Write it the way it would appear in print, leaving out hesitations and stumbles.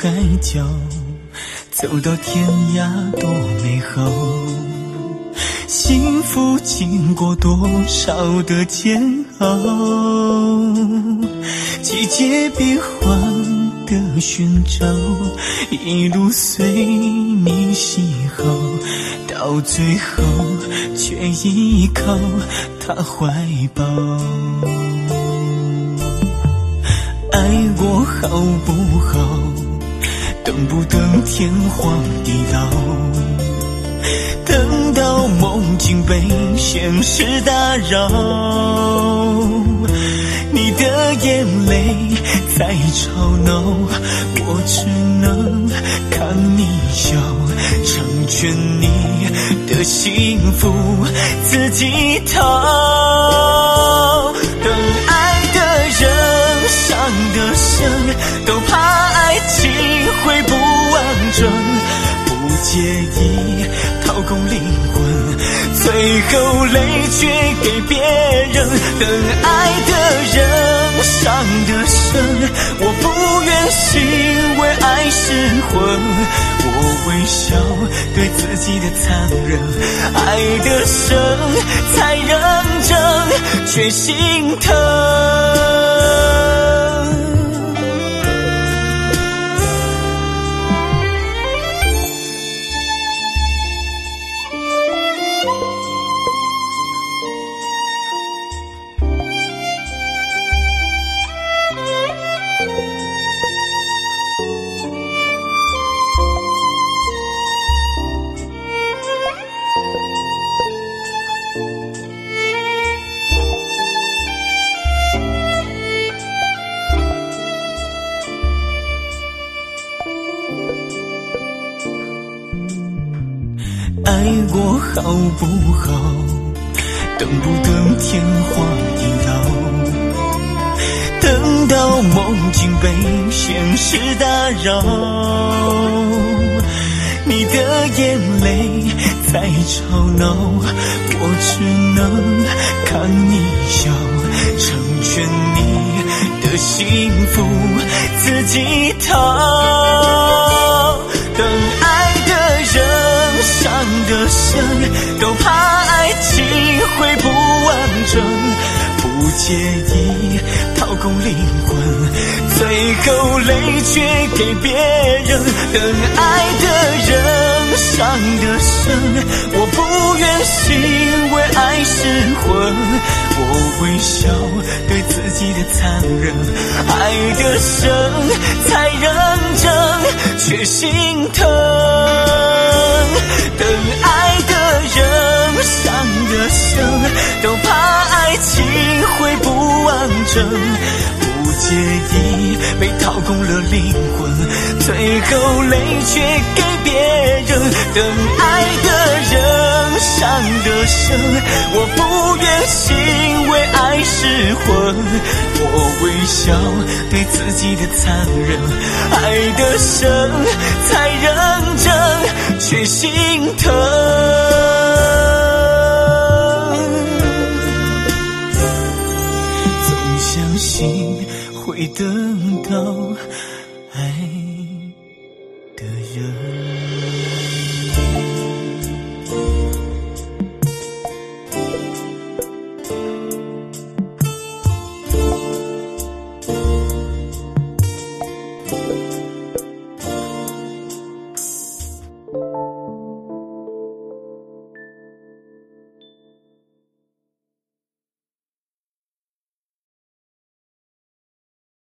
海角，走到天涯多美好。幸福经过多少的煎熬，季节变换的寻找，一路随你喜好，到最后却依靠他怀抱。爱过好不好，等不等天荒地老，等到梦境被现实打扰，你的眼泪在吵闹，我只能看你笑，成全你的幸福自己掏。等爱的人伤得深，都怕爱情会不完整，不介意掏空灵魂，最后累却给别人。等爱的人伤得深，我不愿心为爱失魂，我微笑对自己的残忍，爱得深才认真，却心疼。爱过好不好，等不等天荒地老，等到梦境被现实打扰，你的眼泪在吵闹，我只能看你笑，成全你的幸福自己掏。等爱的人伤得深，都怕爱情会不完整，不介意掏空灵魂，最后累却给别人。等爱的人伤得深，我不愿心为爱失魂，我微笑对自己的残忍，爱得深才认真，却心疼。等爱的人伤得深，都怕爱情会不完整，不介意被掏空了灵魂，最后累却给别人。等爱的人伤得深，我不愿心为爱失魂，我微笑对自己的残忍，爱得深才认真，却心疼。